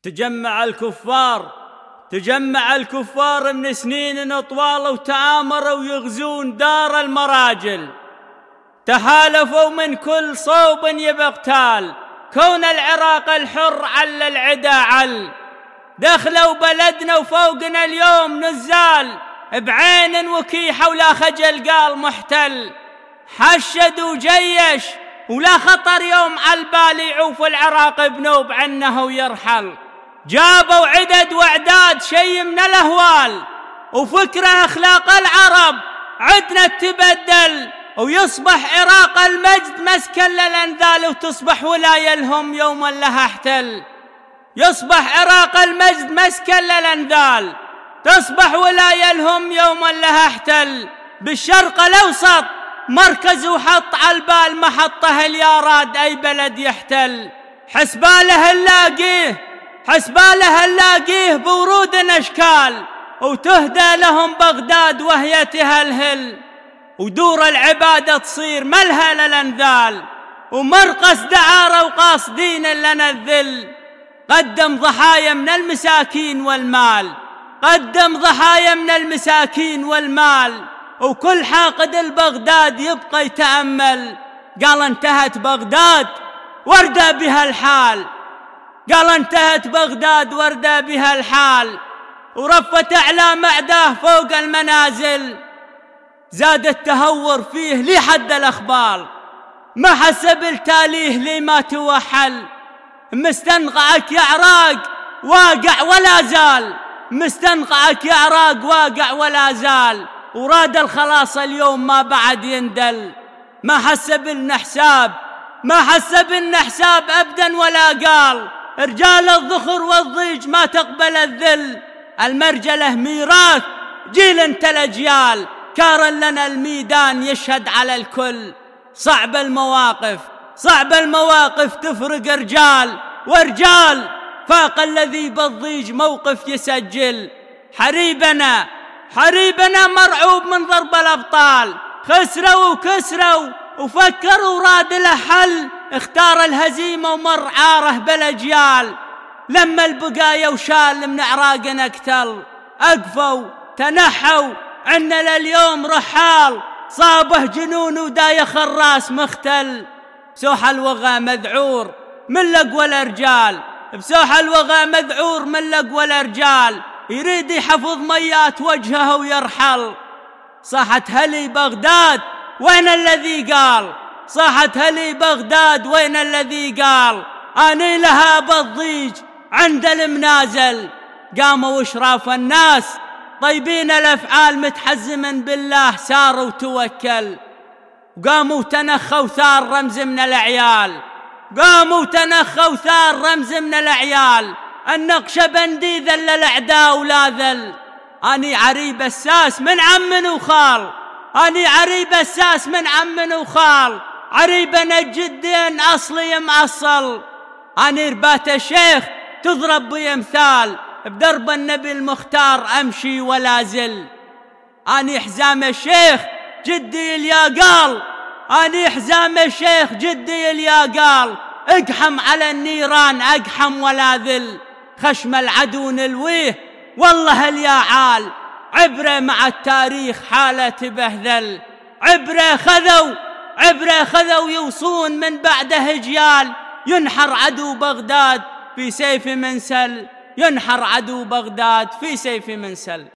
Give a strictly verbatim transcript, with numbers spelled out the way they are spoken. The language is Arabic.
تجمع الكفار تجمع الكفار من سنين طوال وتآمروا يغزون دار المراجل. تحالفوا من كل صوب يبى قتال، كون العراق الحر عل العدا عل. دخلوا بلدنا وفوقنا اليوم نزال، بعين وكيحة ولا خجل قال محتل. حشدوا جيش ولا خطر يوم عالبال يعوف العراق بنوب عنه ويرحل. جابوا عدد واعداد شي من الاهوال، وفكره اخلاق العرب عدنا تبدل. ويصبح عراق المجد مسكن للانذال، وتصبح ولايه لهم يوما لها احتل. يصبح عراق المجد مسكن للانذال، تصبح ولايه لهم يوما لها احتل. بالشرق الاوسط مركز وحط عالبال محطه الياراد اي بلد يحتل. حسباله نلاقيه حسباله نلاقيه بورود اشكال، وتهدى لهم بغداد وهي تهلهل. ودور العباده تصير ملهى للانذال، ومرقص دعاره وقاصدين لنا الذل. قدم ضحايا من المساكين والمال قدم ضحايا من المساكين والمال وكل حاقد البغداد يبقى يتأمل. قال انتهت بغداد وردى بها الحال قال انتهت بغداد وردى بها الحال. ورفت أعلام أعداه فوق المنازل، زاد التهور فيه لحد الأخبار. ما حسب التاليه لي ما توحل، مستنقعك يا عراق واقع ولا زال مستنقعك يا عراق واقع ولا زال. وراد الخلاص اليوم ما بعد يندل، ما حسب لنا حساب ما حسب لنا حساب أبدا ولا قال. رجال الذخر والضيج ما تقبل الذل، المرجلة ميراث جيل انت الأجيال. كارا لنا الميدان يشهد على الكل. صعب المواقف صعب المواقف تفرق رجال ورجال، فاق الذي بالضيج موقف يسجل. حريبنا حريبنا مرعوب من ضرب الأبطال، خسروا وكسروا وفكروا راد له حل. اختار الهزيمة ومر عاره بالأجيال. لما البقايا وشال من أعراقنا اقتل، أقفوا تنحوا عنا لليوم رحال. صابه جنون ودايخ الراس مختل، بسوح الوغى مذعور من لقوى الرجال بسوح الوغى مذعور من لقوى الرجال. يريد يحفظ ميات وجهه ويرحل. صاحت هلي بغداد وين الذي قال صاحت هلي بغداد وين الذي قال. اني لها بالضيج عند المنازل، قاموا اشراف الناس طيبين الافعال متحزما بالله سار وتوكل. قاموا تنخوا ثار رمز من الأعيال قاموا تنخوا ثار رمز من الأعيال. النقشبندي ذل الأعداء ولا ذل. أني عريب الساس من عم وخال أني عريب الساس من عم وخال. عريبنا الجدين أصلي مأصل. أني ربات الشيخ تضرب بيمثال، بدرب النبي المختار أمشي ولا زل. أني حزام الشيخ جدي الياقال أني حزام الشيخ جدي الياقال. اقحم على النيران اقحم ولا ذل. خشم العدو نلويه والله الياعال. عبرة مع التاريخ حالة بهذل. عبرة خذوا عبرة خذوا يوصون من بعده اجيال. ينحر عدو بغداد في سيف منسل ينحر عدو بغداد في سيف منسل.